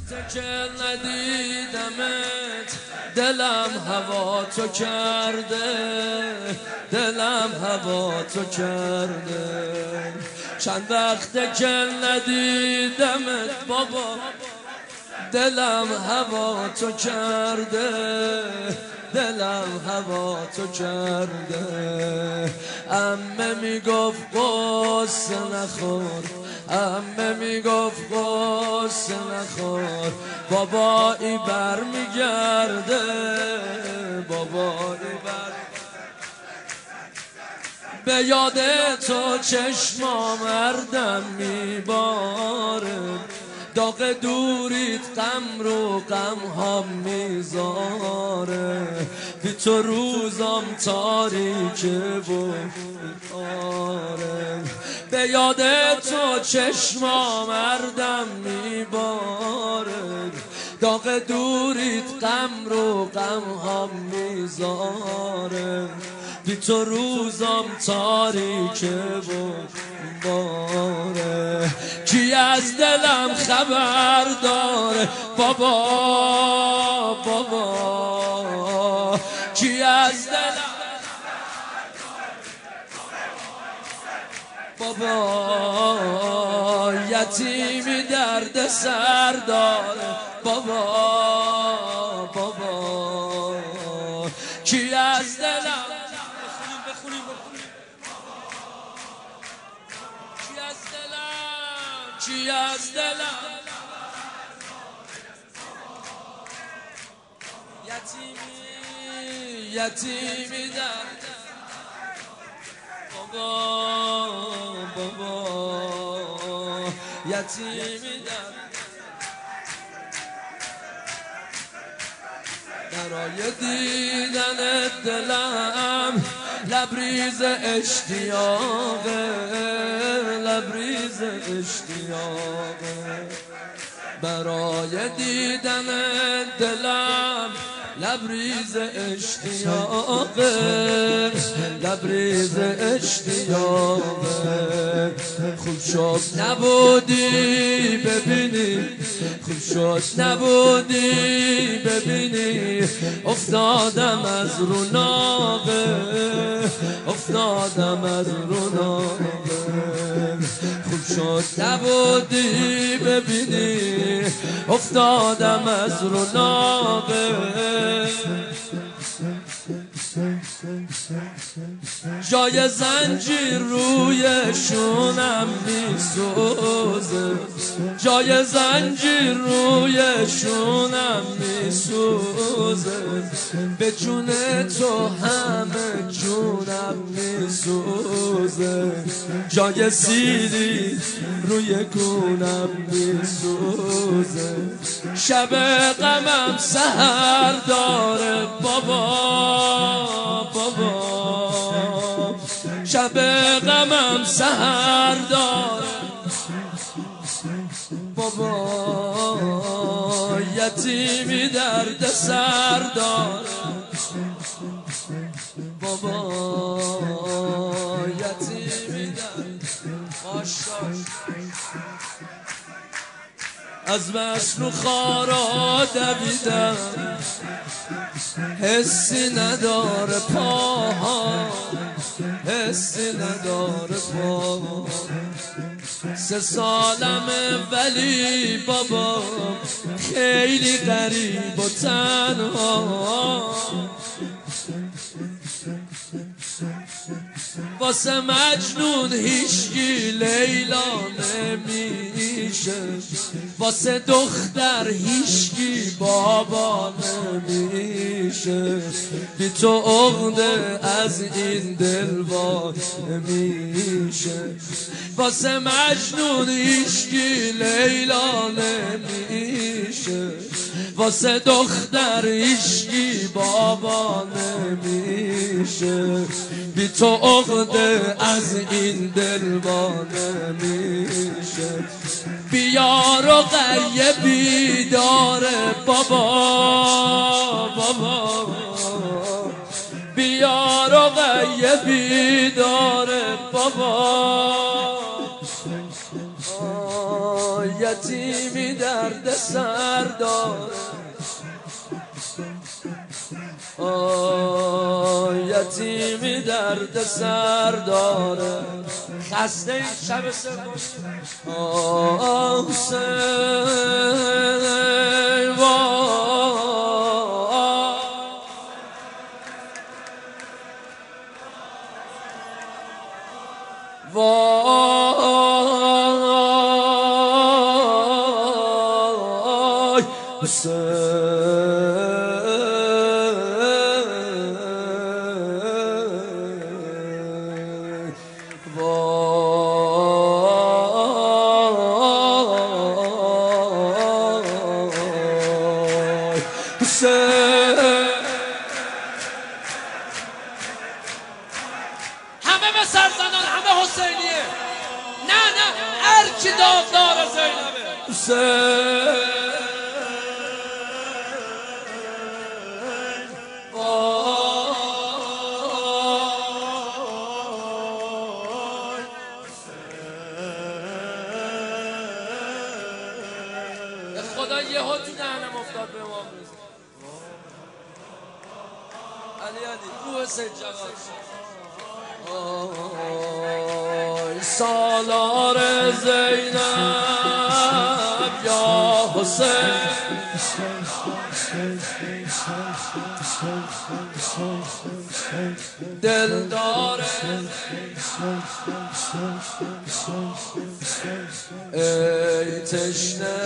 که ندیدمت دلم هوا تو کرده، دلم هوا تو کرده. چند وقته که ندیدمت بابا، دلم هوا تو کرده، دلم هوا تو کرده. عمه میگفت قصه نخور، عمه میگفت قصه نخور، بابایی بر میگرده، بابایی بر به یاد تو چشما مردم میباره، داغ دوریت غم رو غم ها میذاره. بی تو روزم تاریکه و آره، به یاد تو چشما مردم میباره، داغ دوریت غم رو غم ها میذاره. بی تو روزم تاریکه و باره. کی از دلم خبر داره بابا، بابا کی از دلم بابا، یتیمی درد سر داره بابا، بابا کی از دلم کی از دلم یتیمی درد بابا، بابا یتیمی درد. برای دیدن دلم لبریز اشتیاقه، لبریز اشتیاقه. برای دیدن دلم لبریز اشتیاقه، لبریز اشتیاقه. خوب شد نبودی ببینی، خوب شد نبودی ببینی، افتادم از رو ناقه، افتادم از رو ناقه. خوب شد نبودی ببینی، افتادم از رو ناقه. جای زنجیر روی شونم میسوزه، جای زنجیر روی شونم میسوزه. به جون تو همه جونم میسوزه، جای سیری روی گونم میسوزه. شب غمم سحر داره بابا، بابا شب غمم سحر داره بابا، یتیمی درد سر داره بابا، یتیمی درد. از مشنو خارا دویدم، حسی نداره پاها، حسی نداره پاها. 3 سالمه ولی بابا خیلی غریب و تنها. واسه مجنون هیچکی لیلا نمیشه، واسه دختر هیچکی بابا نمیشه. بی تو عقده از این دل وا نمیشه. واسه مجنون هیچکی لیلا نمیشه، واسه دختر هیچکی بابا نمیشه. بی تو عقده از این دل وا نمیشه. بیار و غیبی داره بابا، بابا بیار و غیبی داره بابا. یتیمی درد سر داره یتیمی درد سر داره خسته این شب سوم وای حسین همه به سرزنان همه حسینیه نه هر کی داغدار زینبه حسین خدا یه ها تو دهنم افتاد به امام رضا علی روح سید جواد سالار زینب یا حسین دلدار ای تشنه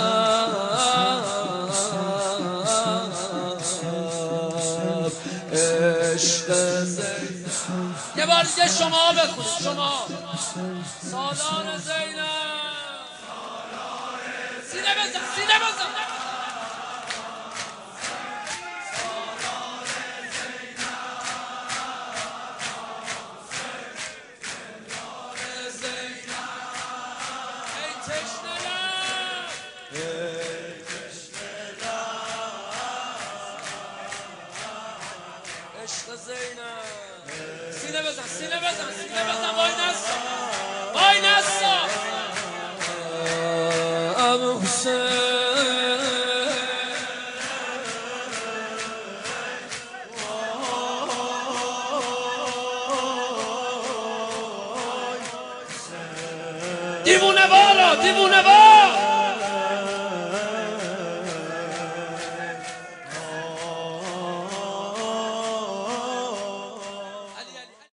لب عشق زینب یه بار دیگه شما بخونید شما سالار زینب سینه بزن عشق زینب سینه بزن وای نسا ابو حسین دیوونه بار